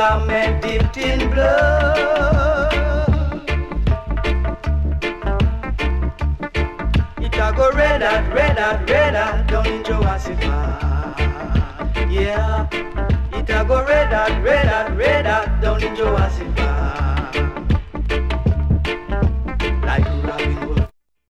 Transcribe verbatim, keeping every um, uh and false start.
garment dipped in blood. It a go red hot, red hot, red hot down in Joasifa. Yeah, it a go red hot, red hot, red hot down in Joasifa.